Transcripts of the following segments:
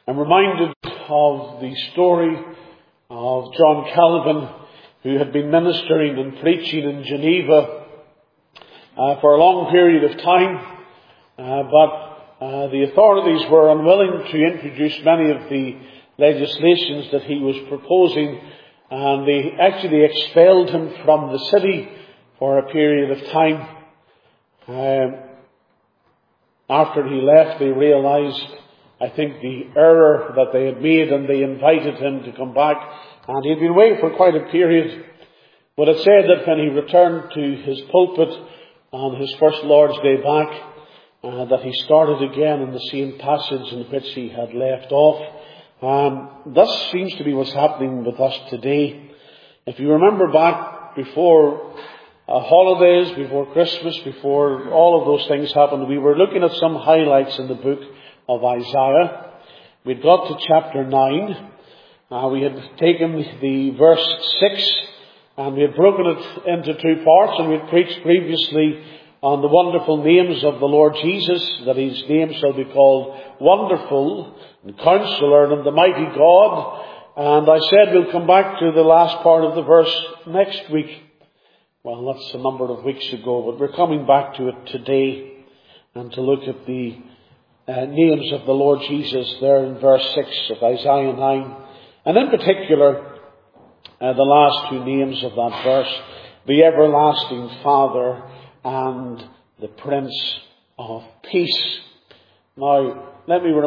I'm reminded of the story of John Calvin, who had been ministering and preaching in Geneva for a long period of time, but the authorities were unwilling to introduce many of the legislations that he was proposing, and they actually expelled him from the city for a period of time. After he left, they realized, I think, the error that they had made, and they invited him to come back. And he had been away for quite a period. But it said that when he returned to his pulpit on his first Lord's Day back, that he started again in the same passage in which he had left off. This seems to be what's happening with us today. If you remember back before holidays, before Christmas, before all of those things happened, we were looking at some highlights in the book of Isaiah. We'd got to chapter 9. We had taken the verse 6 and we had broken it into two parts, and we had preached previously on the wonderful names of the Lord Jesus, that his name shall be called Wonderful and Counselor and the Mighty God. And I said we'll come back to the last part of the verse next week. Well, that's a number of weeks ago, but we're coming back to it today and to look at the names of the Lord Jesus there in verse 6 of Isaiah 9. And in particular, the last two names of that verse, the Everlasting Father and the Prince of Peace. Now, let me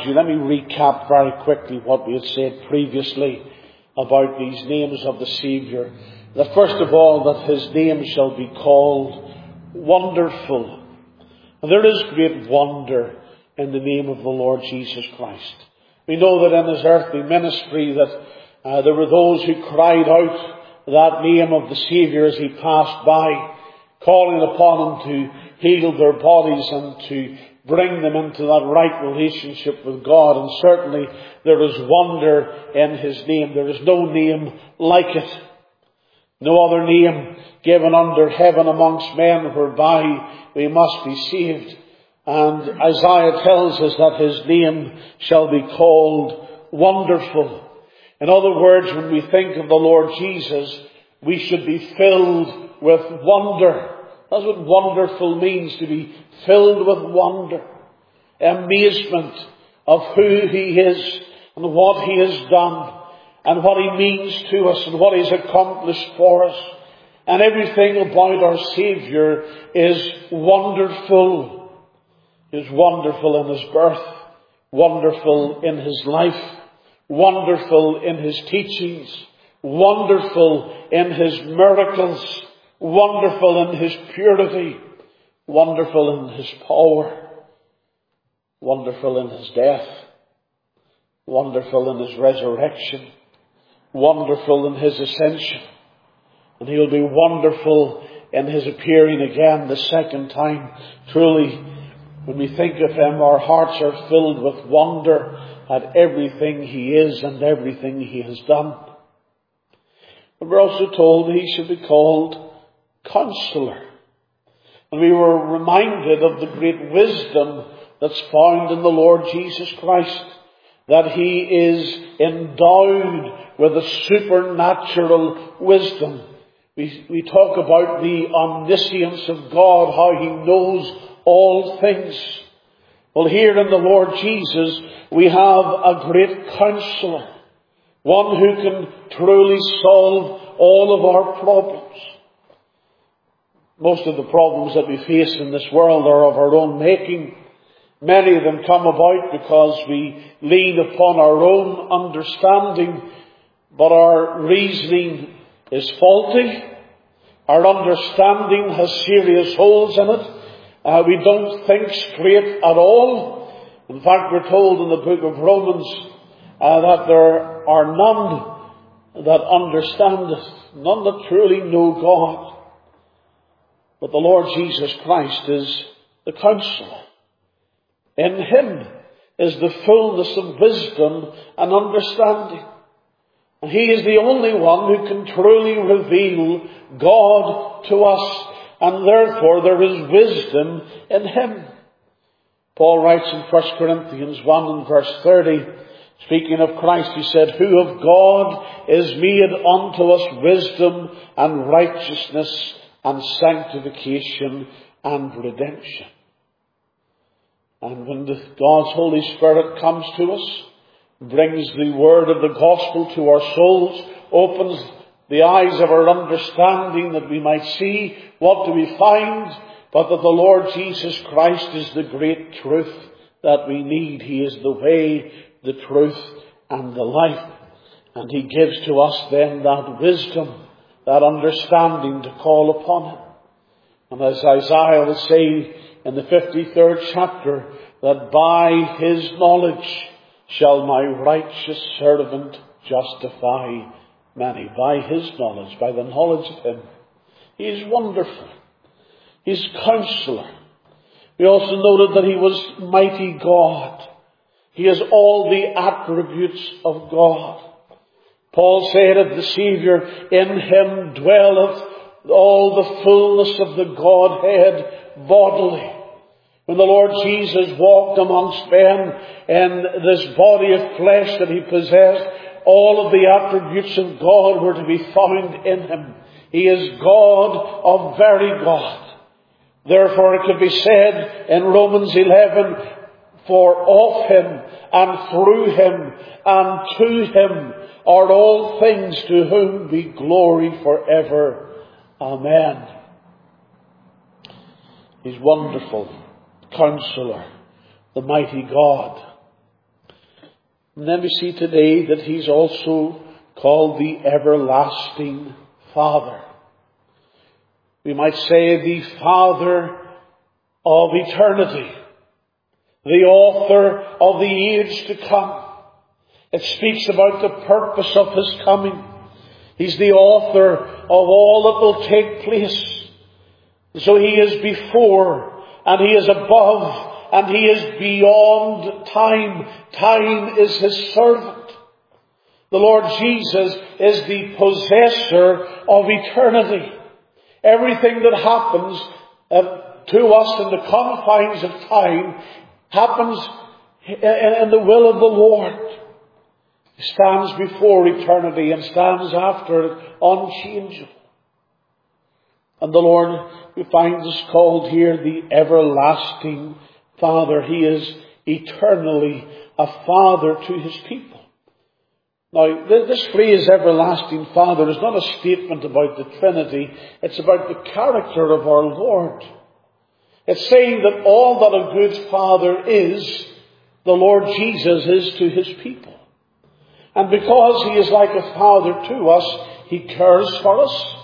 recap very quickly what we had said previously about these names of the Saviour. That first of all, that his name shall be called Wonderful. And there is great wonder in the name of the Lord Jesus Christ. We know that in his earthly ministry that there were those who cried out that name of the Saviour as he passed by, calling upon him to heal their bodies and to bring them into that right relationship with God. And certainly there is wonder in his name. There is no name like it. No other name given under heaven amongst men whereby we must be saved. And Isaiah tells us that his name shall be called Wonderful. In other words, when we think of the Lord Jesus, we should be filled with wonder. That's what wonderful means, to be filled with wonder. Amazement of who he is and what he has done and what he means to us and what he's accomplished for us. And everything about our Saviour is wonderful. Is wonderful in his birth, wonderful in his life, wonderful in his teachings, wonderful in his miracles, wonderful in his purity, wonderful in his power, wonderful in his death, wonderful in his resurrection, wonderful in his ascension. And he'll be wonderful in his appearing again the second time. Truly, when we think of him, our hearts are filled with wonder at everything he is and everything he has done. But we're also told he should be called Counselor. And we were reminded of the great wisdom that's found in the Lord Jesus Christ, that he is endowed with a supernatural wisdom. We talk about the omniscience of God, how he knows all things. Well, here in the Lord Jesus, we have a great Counselor, one who can truly solve all of our problems. Most of the problems that we face in this world are of our own making. Many of them come about because we lean upon our own understanding, but our reasoning is faulty. Our understanding has serious holes in it. We don't think straight at all. In fact, we're told in the book of Romans that there are none that understand it, none that truly know God. But the Lord Jesus Christ is the Counselor. In him is the fullness of wisdom and understanding. And he is the only one who can truly reveal God to us. And therefore there is wisdom in him. Paul writes in 1 Corinthians 1 and verse 30, Speaking of Christ, he said, who of God is made unto us wisdom and righteousness and sanctification and redemption. And when God's Holy Spirit comes to us, brings the word of the gospel to our souls, opens the eyes of our understanding that we might see, what do we find? But that the Lord Jesus Christ is the great truth that we need. He is the way, the truth, and the life. And he gives to us then that wisdom, that understanding to call upon him. And as Isaiah will say in the 53rd chapter, that by his knowledge shall my righteous servant justify many. By his knowledge, by the knowledge of him. He is wonderful. He is Counselor. We also noted that he was mighty God. He has all the attributes of God. Paul said of the Saviour, in him dwelleth all the fullness of the Godhead bodily. When the Lord Jesus walked amongst men in this body of flesh that he possessed, all of the attributes of God were to be found in him. He is God of very God. Therefore it could be said in Romans 11, for of him and through him and to him are all things, to whom be glory forever. Amen. He's wonderful. Counselor, the mighty God. And then we see today that he's also called the everlasting Father. We might say the Father of eternity, the author of the age to come. It speaks about the purpose of his coming. He's the author of all that will take place. So he is before, and he is above, and he is beyond time. Time is his servant. The Lord Jesus is the possessor of eternity. Everything that happens to us in the confines of time happens in the will of the Lord. He stands before eternity and stands after it unchangeable. And the Lord, we find, is called here the everlasting Father. He is eternally a Father to his people. Now, this phrase, everlasting Father, is not a statement about the Trinity. It's about the character of our Lord. It's saying that all that a good Father is, the Lord Jesus is to his people. And because he is like a Father to us, he cares for us.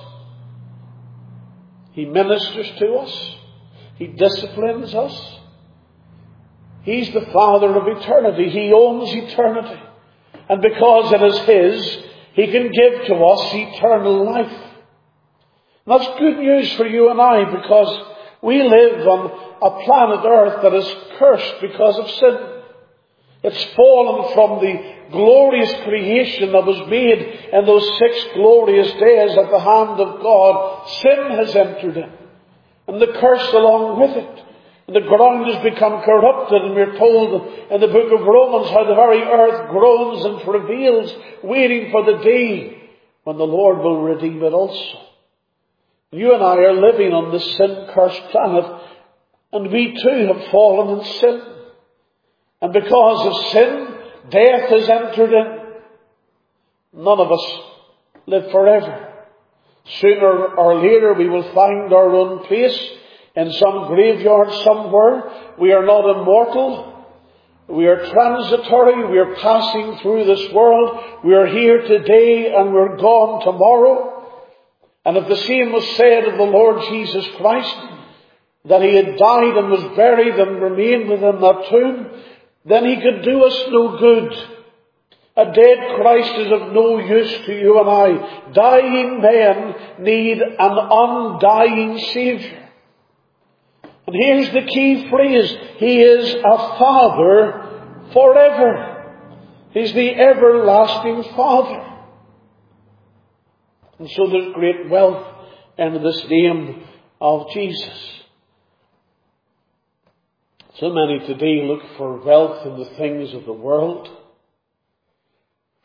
He ministers to us. He disciplines us. He's the Father of eternity. He owns eternity. And because it is his, he can give to us eternal life. And that's good news for you and I, because we live on a planet Earth that is cursed because of sin. It's fallen from the glorious creation that was made in those 6 glorious days at the hand of God. Sin has entered in, and the curse along with it. And the ground has become corrupted, and we're told in the book of Romans how the very earth groans and travails, waiting for the day when the Lord will redeem it also. You and I are living on this sin-cursed planet, and we too have fallen in sin. And because of sin, death has entered in. None of us live forever. Sooner or later we will find our own place in some graveyard somewhere. We are not immortal. We are transitory. We are passing through this world. We are here today and we're gone tomorrow. And if the same was said of the Lord Jesus Christ, that he had died and was buried and remained within that tomb, then he could do us no good. A dead Christ is of no use to you and I. Dying men need an undying Saviour. And here's the key phrase. He is a Father forever. He's the everlasting Father. And so there's great wealth in this name of Jesus. So many today look for wealth in the things of the world.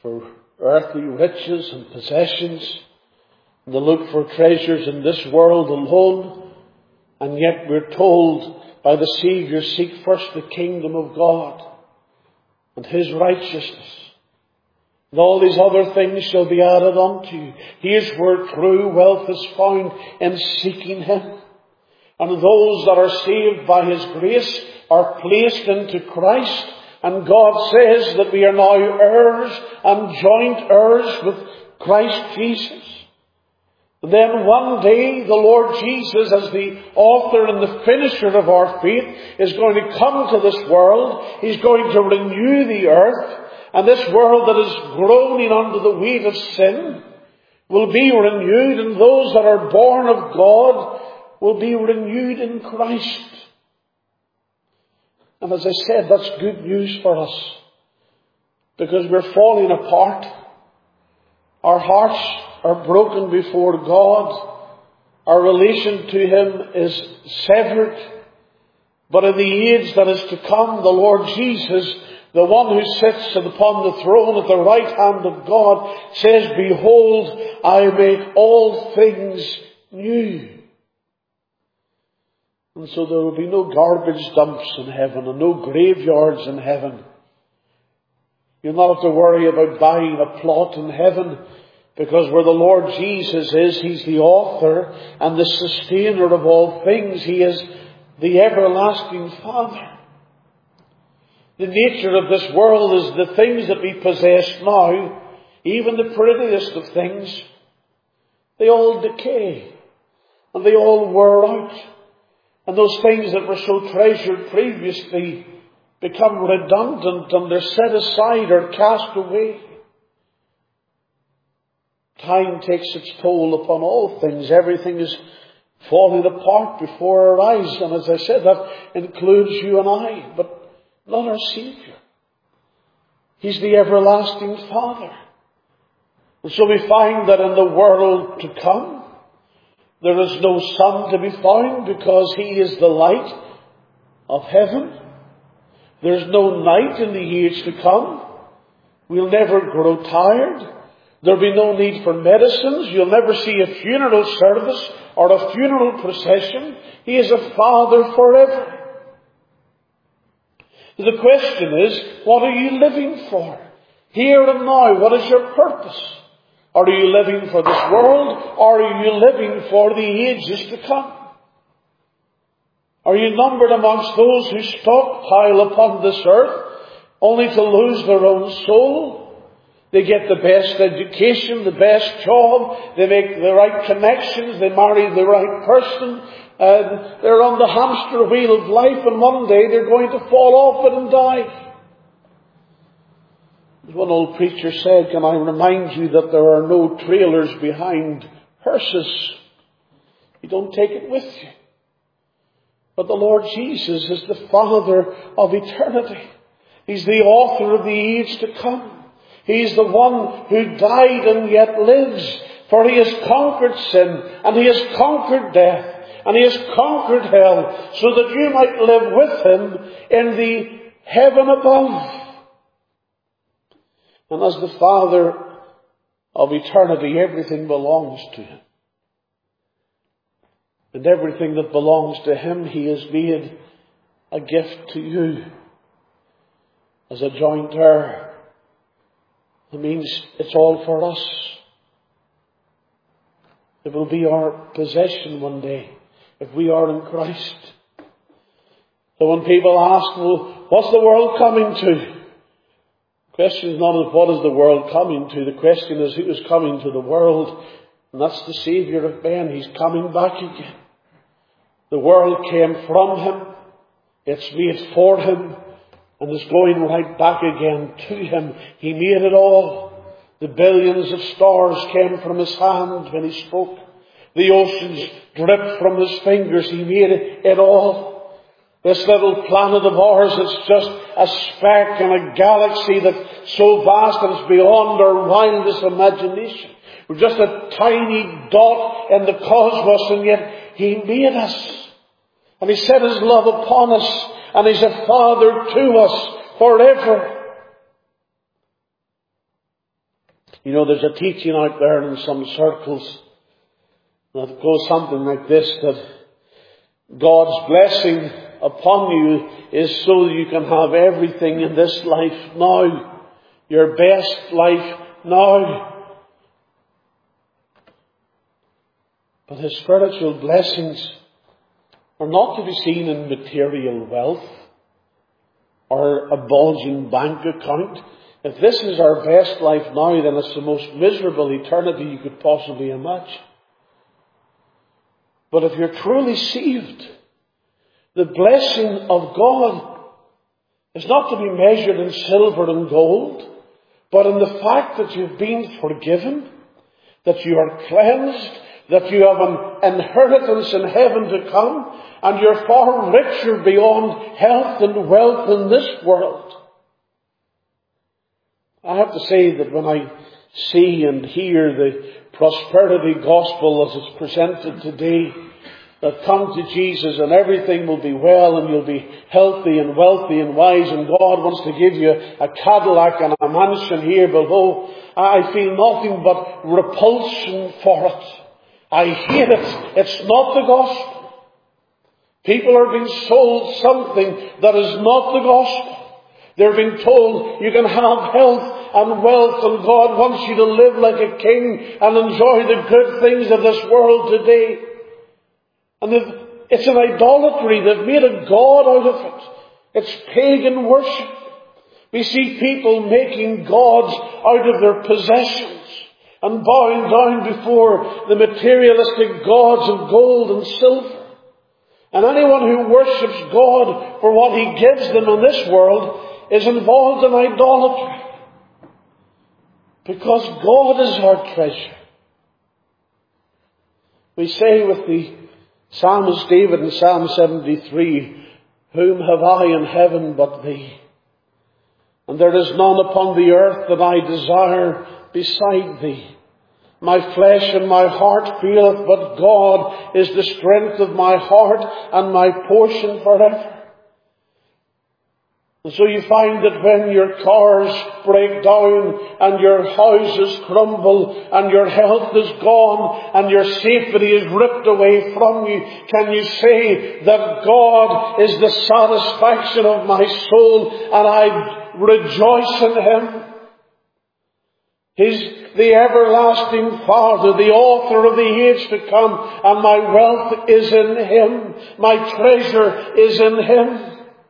for earthly riches and possessions. And they look for treasures in this world alone. And yet we're told by the Saviour, seek first the kingdom of God and His righteousness, and all these other things shall be added unto you. Here's where true wealth is found, in seeking Him. And those that are saved by His grace are placed into Christ. And God says that we are now heirs and joint heirs with Christ Jesus. And then one day the Lord Jesus, as the author and the finisher of our faith, is going to come to this world. He's going to renew the earth. And this world that is groaning under the weight of sin will be renewed. And those that are born of God will be renewed in Christ. And as I said, that's good news for us, because we're falling apart. Our hearts are broken before God. Our relation to Him is severed. But in the age that is to come, the Lord Jesus, the one who sits upon the throne at the right hand of God, says, behold, I make all things new. And so there will be no garbage dumps in heaven and no graveyards in heaven. You'll not have to worry about buying a plot in heaven, because where the Lord Jesus is, He's the author and the sustainer of all things. He is the everlasting Father. The nature of this world is the things that we possess now, even the prettiest of things, they all decay and they all wear out. And those things that were so treasured previously become redundant and they're set aside or cast away. Time takes its toll upon all things. Everything is falling apart before our eyes. And as I said, that includes you and I, but not our Saviour. He's the everlasting Father. And so we find that in the world to come, there is no sun to be found, because He is the light of heaven. There's no night in the age to come. We'll never grow tired. There'll be no need for medicines. You'll never see a funeral service or a funeral procession. He is a Father forever. The question is, what are you living for? Here and now, what is your purpose? Are you living for this world, or are you living for the ages to come? Are you numbered amongst those who stockpile upon this earth only to lose their own soul? They get the best education, the best job, they make the right connections, they marry the right person, and they're on the hamster wheel of life, and one day they're going to fall off it and die. As one old preacher said, can I remind you that there are no trailers behind hearses? You don't take it with you. But the Lord Jesus is the Father of eternity. He's the author of the age to come. He's the one who died and yet lives. For He has conquered sin, and He has conquered death, and He has conquered hell, so that you might live with Him in the heaven above. And as the Father of eternity, everything belongs to Him. And everything that belongs to Him, He has made a gift to you as a joint heir. It means it's all for us. It will be our possession one day if we are in Christ. So when people ask, well, what's the world coming to? The question is not what is the world coming to. The question is who is coming to the world. And that's the Saviour of men. He's coming back again. The world came from Him. It's made for Him. And is going right back again to Him. He made it all. The billions of stars came from His hand when He spoke. The oceans dripped from His fingers. He made it all. This little planet of ours is just a speck in a galaxy that's so vast that it's beyond our wildest imagination. We're just a tiny dot in the cosmos, and yet He made us. And He set His love upon us, and He's a Father to us forever. You know, there's a teaching out there in some circles that goes something like this, that God's blessing upon you is so that you can have everything in this life now. Your best life now. But His spiritual blessings are not to be seen in material wealth or a bulging bank account. If this is our best life now, then it's the most miserable eternity you could possibly imagine. But if you're truly saved, the blessing of God is not to be measured in silver and gold, but in the fact that you've been forgiven, that you are cleansed, that you have an inheritance in heaven to come, and you're far richer beyond health and wealth in this world. I have to say that when I see and hear the prosperity gospel as it's presented today, that come to Jesus and everything will be well and you'll be healthy and wealthy and wise and God wants to give you a Cadillac and a mansion here below, I feel nothing but repulsion for it. I hate it. It's not the gospel. People are being sold something that is not the gospel. They're being told you can have health and wealth and God wants you to live like a king and enjoy the good things of this world today. And it's an idolatry. They've made a god out of it. It's pagan worship. We see people making gods out of their possessions and bowing down before the materialistic gods of gold and silver. And anyone who worships God for what He gives them in this world is involved in idolatry. Because God is our treasure. We say with the Psalmist David in Psalm 73, whom have I in heaven but Thee? And there is none upon the earth that I desire beside Thee. My flesh and my heart faileth, but God is the strength of my heart and my portion forever. And so you find that when your cars break down and your houses crumble and your health is gone and your safety is ripped away from you, can you say that God is the satisfaction of my soul and I rejoice in Him? He's the everlasting Father, the author of the age to come, and my wealth is in Him. My treasure is in Him.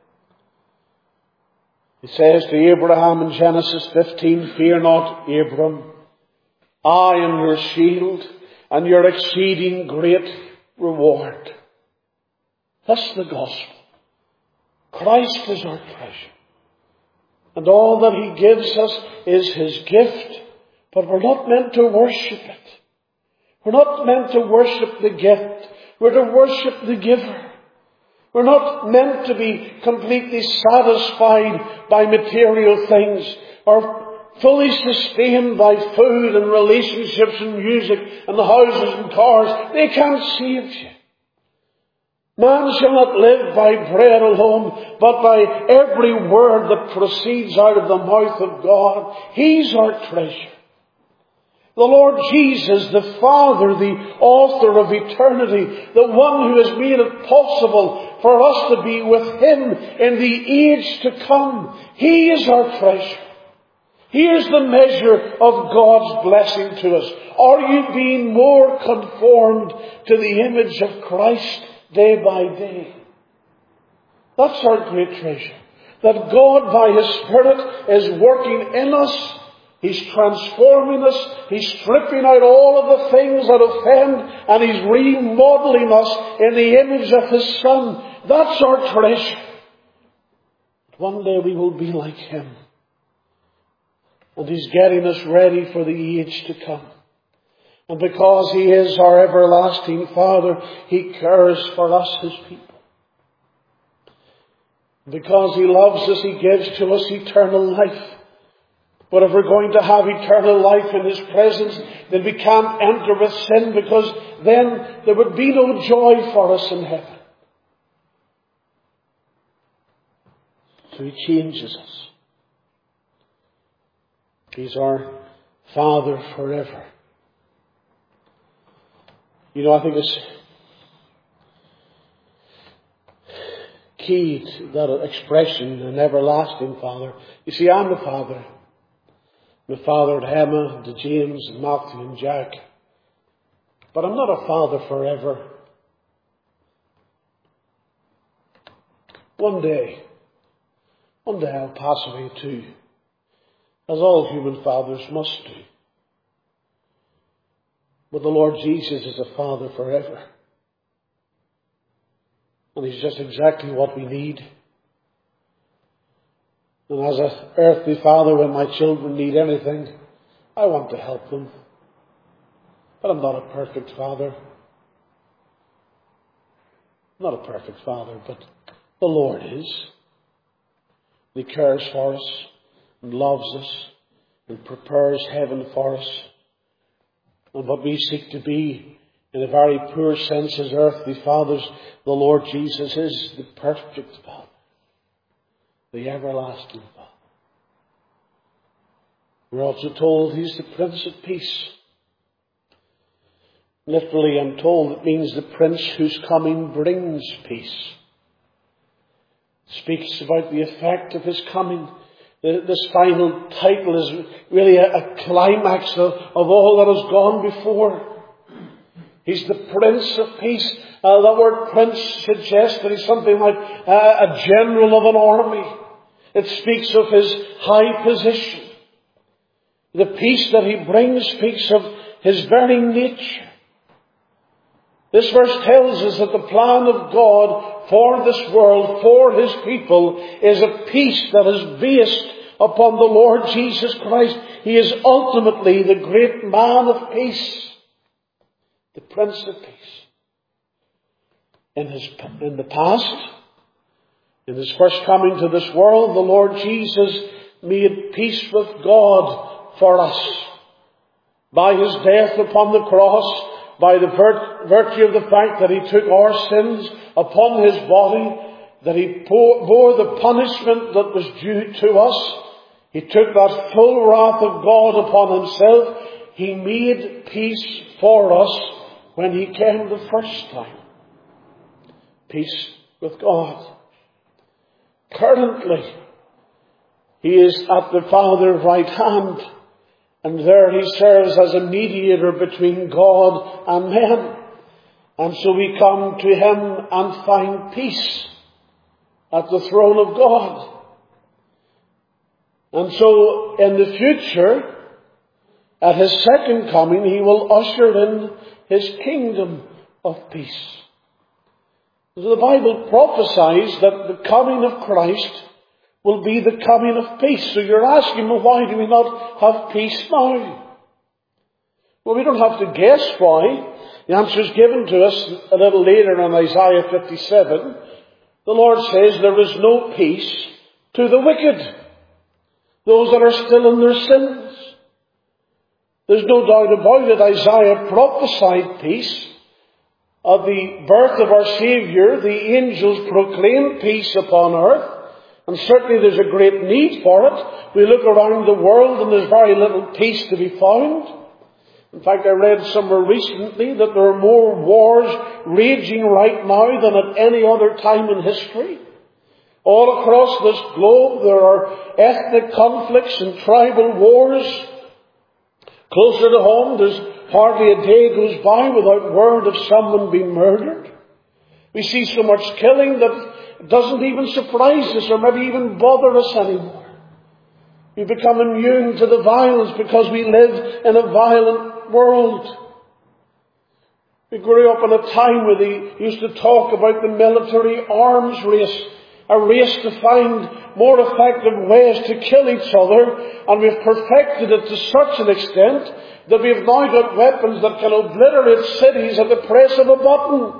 He says to Abraham in Genesis 15, fear not, Abram. I am your shield and your exceeding great reward. That's the gospel. Christ is our treasure. And all that He gives us is His gift. But we're not meant to worship it. We're not meant to worship the gift. We're to worship the giver. We're not meant to be completely satisfied by material things or fully sustained by food and relationships and music and the houses and cars. They can't save you. Man shall not live by bread alone, but by every word that proceeds out of the mouth of God. He's our treasure. The Lord Jesus, the Father, the author of eternity, the one who has made it possible for us to be with Him in the age to come. He is our treasure. Here's the measure of God's blessing to us. Are you being more conformed to the image of Christ day by day? That's our great treasure. That God by His Spirit is working in us. He's transforming us. He's stripping out all of the things that offend, and He's remodeling us in the image of His Son. That's our treasure. One day we will be like Him. And He's getting us ready for the age to come. And because He is our everlasting Father, He cares for us, His people. Because He loves us, He gives to us eternal life. But if we're going to have eternal life in His presence, then we can't enter with sin, because then there would be no joy for us in heaven. So He changes us. He's our Father forever. You know, I think it's key to that expression, an everlasting Father. You see, I'm the Father. I'm the Father to Emma, and to James, and Matthew, and Jack. But I'm not a Father forever. One day I'll pass away too, as all human fathers must do. But the Lord Jesus is a Father forever. And He's just exactly what we need. And as an earthly father, when my children need anything, I want to help them. But I'm not a perfect father. I'm not a perfect father, but the Lord is. He cares for us and loves us and prepares heaven for us. And what we seek to be, in a very poor sense as earthly fathers, the Lord Jesus is the perfect Father, the everlasting Father. We're also told He's the Prince of Peace. Literally, I'm told it means the Prince whose coming brings peace. It speaks about the effect of His coming. This final title is really a climax of all that has gone before. He's the Prince of Peace. The word prince suggests that he's something like a general of an army. It speaks of His high position. The peace that He brings speaks of His very nature. This verse tells us that the plan of God for this world, for His people, is a peace that is based upon the Lord Jesus Christ. He is ultimately the great man of peace, the Prince of Peace. In the past, in His first coming to this world, the Lord Jesus made peace with God for us by His death upon the cross, by the virtue of the fact that He took our sins upon His body, that He bore the punishment that was due to us. He took that full wrath of God upon Himself. He made peace for us when He came the first time. Peace with God. Currently, He is at the Father's right hand, and there He serves as a mediator between God and men. And so we come to Him and find peace at the throne of God. And so in the future, at His second coming, He will usher in His kingdom of peace. So the Bible prophesies that the coming of Christ will be the coming of peace. So you're asking, well, why do we not have peace now? Well, we don't have to guess why. The answer is given to us a little later in Isaiah 57. The Lord says there is no peace to the wicked, those that are still in their sins. There's no doubt about it. Isaiah prophesied peace. Of the birth of our Saviour, the angels proclaimed peace upon earth. And certainly there's a great need for it. We look around the world and there's very little peace to be found. In fact, I read somewhere recently that there are more wars raging right now than at any other time in history. All across this globe there are ethnic conflicts and tribal wars. Closer to home, there's hardly a day goes by without word of someone being murdered. We see so much killing that it doesn't even surprise us or maybe even bother us anymore. We become immune to the violence because we live in a violent world. We grew up in a time where they used to talk about the military arms race, a race to find more effective ways to kill each other, and we've perfected it to such an extent that we've now got weapons that can obliterate cities at the press of a button.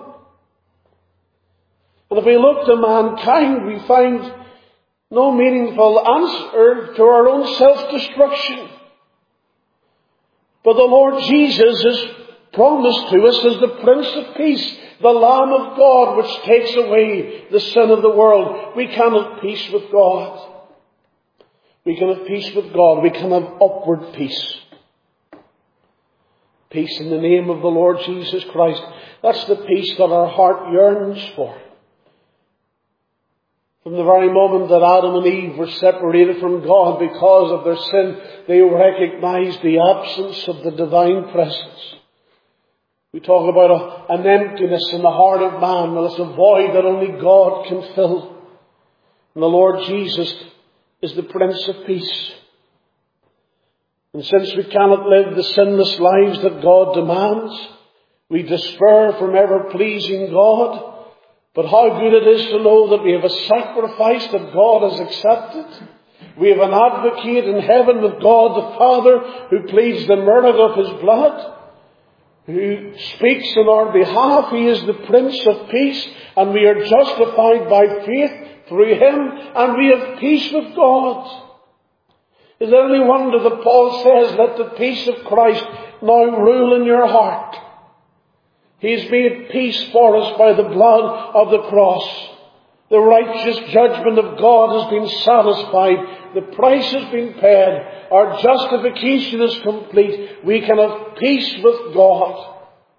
And if we look to mankind, we find no meaningful answer to our own self-destruction. But the Lord Jesus is promised to us as the Prince of Peace, the Lamb of God, which takes away the sin of the world. We can have peace with God. We can have peace with God. We can have upward peace. Peace in the name of the Lord Jesus Christ. That's the peace that our heart yearns for. From the very moment that Adam and Eve were separated from God because of their sin, they recognized the absence of the divine presence. We talk about an emptiness in the heart of man. Well, it's a void that only God can fill. And the Lord Jesus is the Prince of Peace. And since we cannot live the sinless lives that God demands, we despair from ever pleasing God. But how good it is to know that we have a sacrifice that God has accepted. We have an advocate in heaven with God the Father who pleads the merit of His blood, who speaks on our behalf. He is the Prince of Peace, and we are justified by faith through Him, and we have peace with God. Is it any wonder that Paul says, let the peace of Christ now rule in your heart? He has made peace for us by the blood of the cross. The righteous judgment of God has been satisfied. The price has been paid. Our justification is complete. We can have peace with God.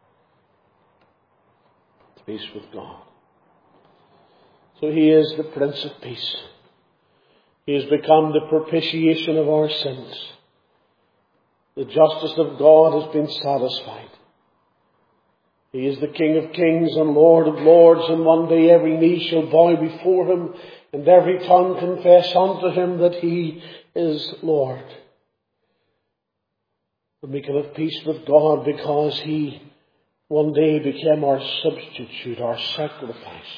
Peace with God. So He is the Prince of Peace. He has become the propitiation of our sins. The justice of God has been satisfied. He is the King of kings and Lord of lords, and one day every knee shall bow before Him, and every tongue confess unto Him that He is Lord. And we can have peace with God because He one day became our substitute, our sacrifice.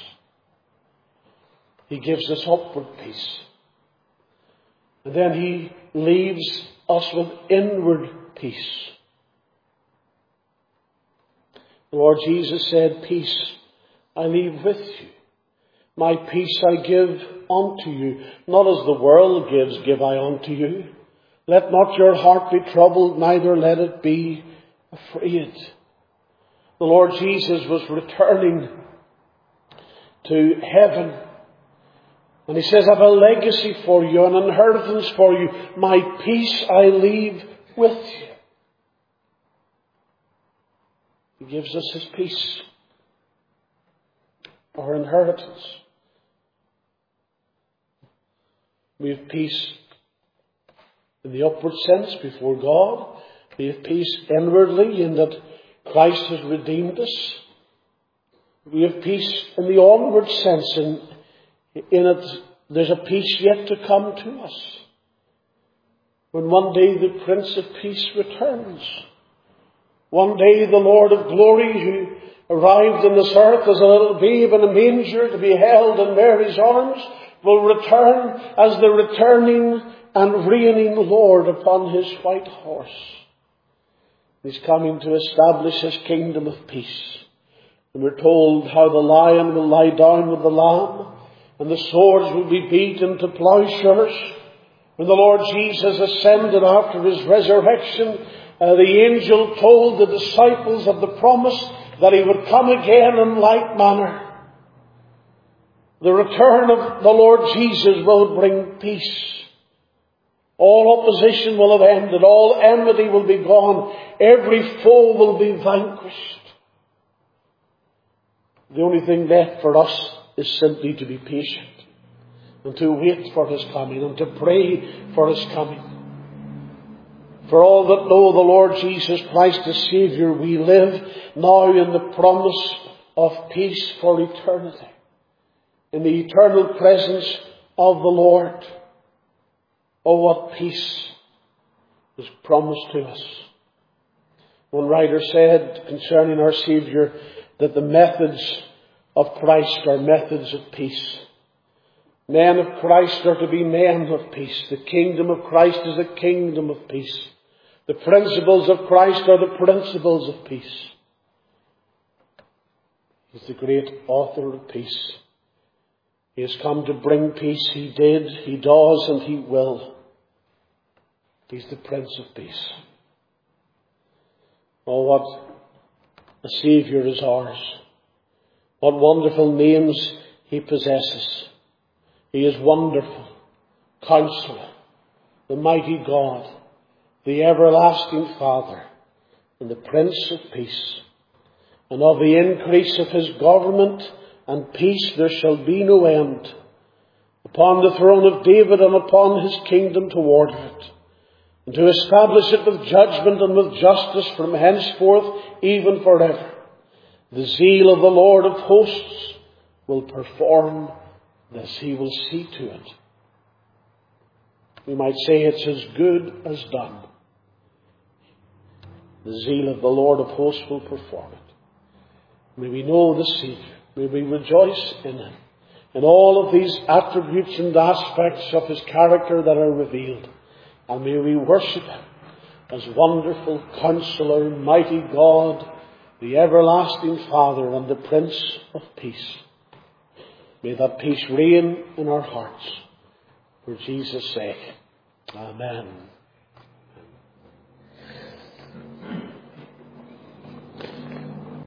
He gives us upward peace. And then He leaves us with inward peace. The Lord Jesus said, peace I leave with you. My peace I give unto you. Not as the world gives, give I unto you. Let not your heart be troubled, neither let it be afraid. The Lord Jesus was returning to heaven. And He says, I have a legacy for you, an inheritance for you. My peace I leave with you. He gives us His peace, our inheritance. We have peace in the upward sense before God. We have peace inwardly in that Christ has redeemed us. We have peace in the onward sense in it. There's a peace yet to come to us. When one day the Prince of Peace returns. One day the Lord of glory, who arrived on this earth as a little babe in a manger to be held in Mary's arms, will return as the returning and reigning Lord upon His white horse. He's coming to establish His kingdom of peace. And we're told how the lion will lie down with the lamb, and the swords will be beat into plowshares. When the Lord Jesus ascended after His resurrection, the angel told the disciples of the promise that He would come again in like manner. The return of the Lord Jesus will bring peace. All opposition will have ended. All enmity will be gone. Every foe will be vanquished. The only thing left for us is simply to be patient and to wait for His coming and to pray for His coming. For all that know the Lord Jesus Christ as Saviour, we live now in the promise of peace for eternity, in the eternal presence of the Lord. Oh, what peace is promised to us. One writer said concerning our Saviour that the methods of Christ are methods of peace. Men of Christ are to be men of peace. The kingdom of Christ is a kingdom of peace. The principles of Christ are the principles of peace. He's the great author of peace. He has come to bring peace. He did, He does, and He will. He's the Prince of Peace. Oh, what a Saviour is ours. What wonderful names He possesses. He is wonderful, Counselor, the mighty God, the everlasting Father, and the Prince of Peace. And of the increase of his government and peace there shall be no end, upon the throne of David and upon his kingdom to order it, and to establish it with judgment and with justice from henceforth even forever. The zeal of the Lord of hosts will perform this. He will see to it. We might say it's as good as done. The zeal of the Lord of hosts will perform it. May we know the Saviour. May we rejoice in him, in all of these attributes and aspects of his character that are revealed. And may we worship him as wonderful Counselor, mighty God, the everlasting Father, and the Prince of Peace. May that peace reign in our hearts, for Jesus' sake. Amen.